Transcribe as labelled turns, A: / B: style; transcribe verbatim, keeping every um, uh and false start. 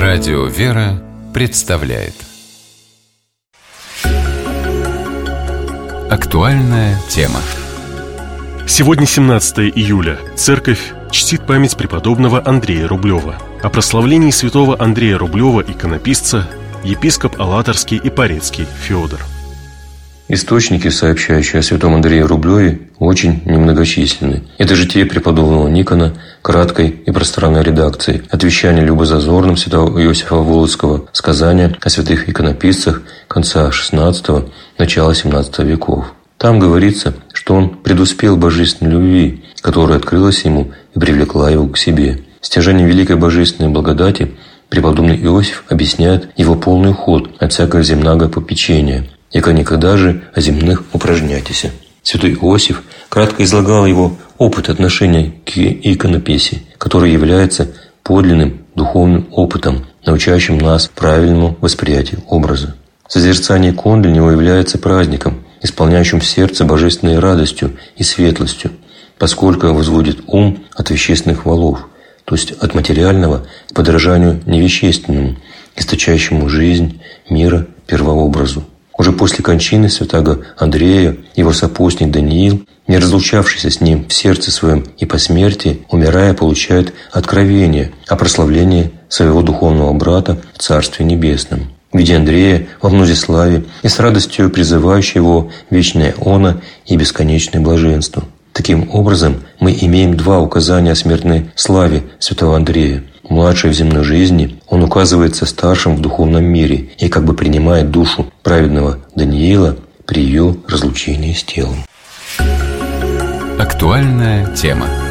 A: Радио «Вера» представляет актуальная тема.
B: Сегодня семнадцатое июля. Церковь чтит память преподобного Андрея Рублева. О прославлении святого Андрея Рублева, иконописца, епископ Алаторский и Порецкий Феодор.
C: Источники, сообщающие о святом Андрее Рублеве, очень немногочисленны. Это житие преподобного Никона, краткой и пространной редакции, от вещания любозазорным святого Иосифа Волоцкого, сказания о святых иконописцах конца шестнадцатого – начала семнадцатого веков. Там говорится, что он предуспел божественной любви, которая открылась ему и привлекла его к себе. Стяжанием великой божественной благодати преподобный Иосиф объясняет его полный уход от всякого земного попечения. «Яко никогда же о земных упражняйтеся». Святой Иосиф кратко излагал его опыт отношения к иконописи, который является подлинным духовным опытом, научающим нас правильному восприятию образа. Созерцание икон для него является праздником, исполняющим сердце божественной радостью и светлостью, поскольку возводит ум от вещественных валов, то есть от материального к подражанию невещественному, источающему жизнь мира первообразу. Уже после кончины святаго Андрея его сопутник Даниил, не разлучавшийся с ним в сердце своем и по смерти, умирая, получает откровение о прославлении своего духовного брата в Царстве Небесном. В виде Андрея во множеславе и с радостью призывающий его вечное оно и бесконечное блаженство. Таким образом, мы имеем два указания о смертной славе святого Андрея. Младший в земной жизни, он указывается старшим в духовном мире и как бы принимает душу праведного Даниила при ее разлучении с телом.
A: Актуальная тема.